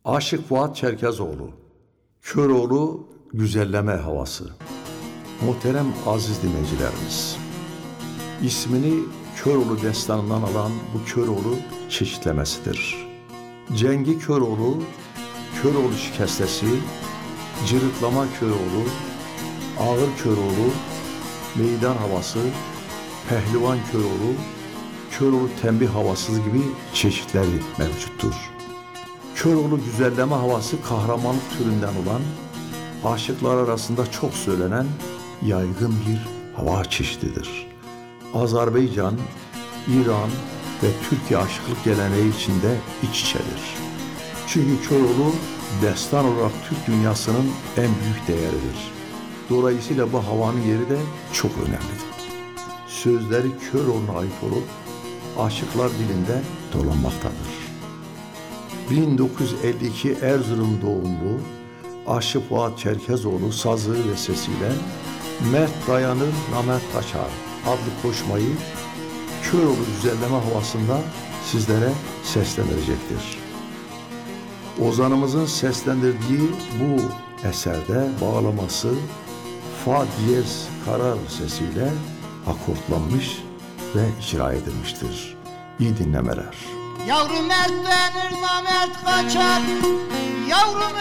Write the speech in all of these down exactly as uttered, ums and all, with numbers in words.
Aşık Fuat Çerkezoğlu, Köroğlu güzelleme havası. Muhterem aziz dinleyicilerimiz, ismini Köroğlu destanından alan bu Köroğlu çeşitlemesidir. Cengi Köroğlu, Köroğlu şikestesi, cırıtlama Köroğlu, ağır Köroğlu, meydan havası, pehlivan Köroğlu, Köroğlu tembih havası gibi çeşitleri mevcuttur. Köroğlu güzelleme havası kahramanlık türünden olan, aşıklar arasında çok söylenen yaygın bir hava çeşididir. Azerbaycan, İran ve Türkiye aşıklık geleneği içinde iç içedir. Çünkü Köroğlu destan olarak Türk dünyasının en büyük değeridir. Dolayısıyla bu havanın yeri de çok önemlidir. Sözleri Köroğlu'na ait olup aşıklar dilinde dolanmaktadır. bin dokuz yüz elli iki Erzurum doğumlu Aşık Fuat Çerkezoğlu sazı ve sesiyle Mert Dayanır Namert Kaçar adlı koşmayı Köroğlu güzelleme havasında sizlere seslendirecektir. Ozanımızın seslendirdiği bu eserde bağlaması fa diyez karar sesiyle akortlanmış ve icra edilmiştir. İyi dinlemeler. Yavrum Mert denir namert kaçar, yavrum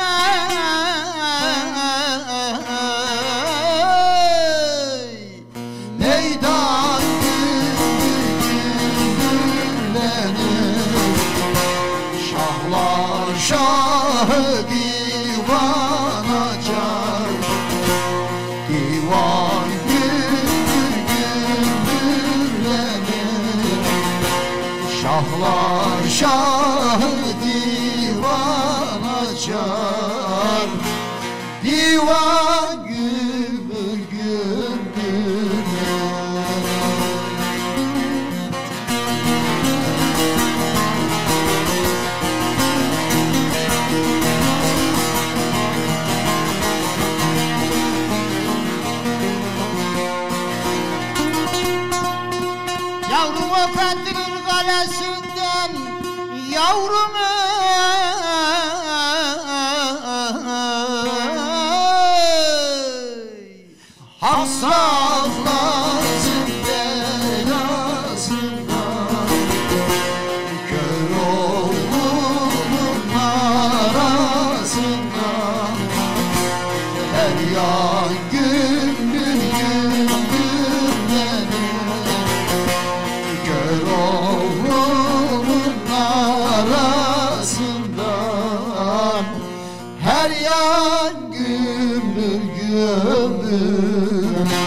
ey meydan güllenir, şahlar şahı divan açar, divan şahlar şahı divan açar, divan gümbür gümbür. Yavrum efendimin kalesinden, yavrum ey Hassaflasın belasından, Köroğlu'nun arasından, her yan gümbür gümbürlenir, Köroğlu'nun arasından, her yan gümbür gümbür.